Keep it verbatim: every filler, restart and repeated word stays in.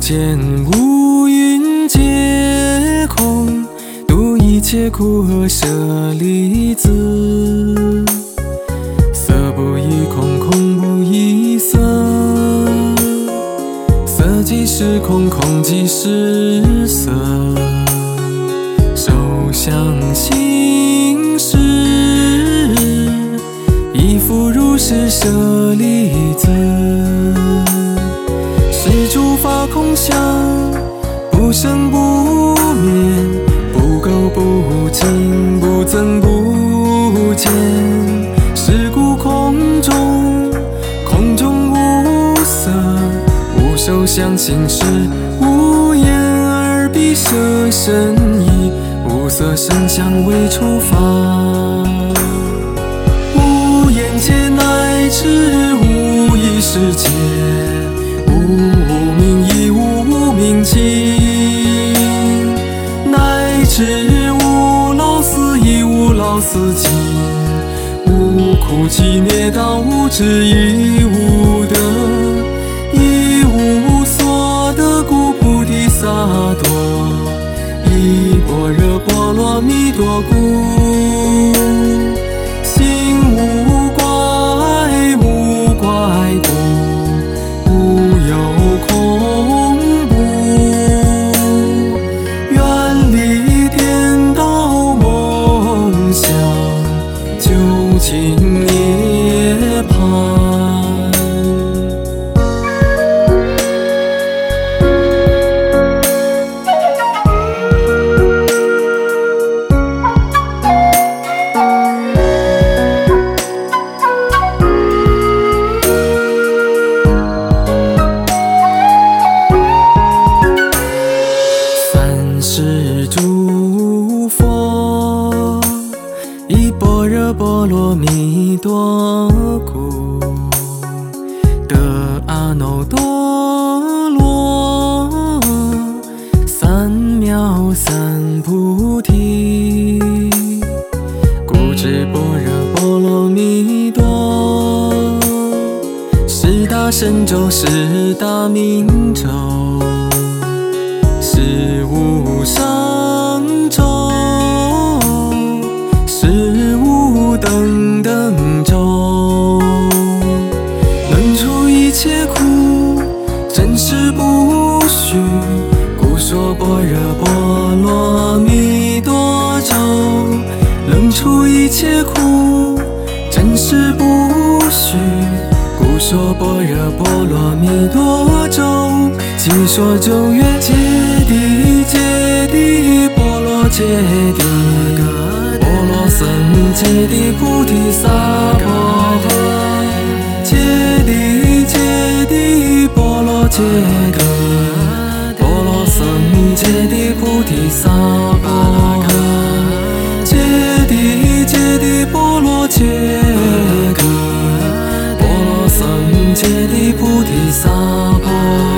见乌云皆空，度一切苦厄舍利子。色不异空，空不异色，色即是空，空即是色。受想行识，亦复如是舍利子。是诸法空相，不生不灭，不垢不净，不增不减。是故空中，空中无色，无受想行识，无眼耳鼻舌身意，无色声香味触法。无眼界乃至无意识界，无无明亦无无明尽，乃至无老死亦无老死尽，无苦集灭道，无智亦无得，亦无所得故菩提萨埵，依般若波罗蜜多故，心无怪，无怪故，无有空怖，远离颠倒梦想，究竟涅槃。是诸佛依般若波罗蜜多故，得阿耨多罗三藐三菩提。故知般若波罗蜜多，是大神咒，是大明咒，是无上咒，是无等等咒，能除一切苦，真实不虚。故说般若波罗蜜多咒，能除一切苦，真实不虚。故说般若波罗蜜多咒，即说咒曰：揭谛揭谛波罗揭谛，波罗僧揭谛菩提萨婆诃。揭谛揭谛波罗揭谛，波罗僧揭谛菩提萨婆诃。揭谛揭谛波罗揭谛，波罗僧揭谛菩提萨婆诃。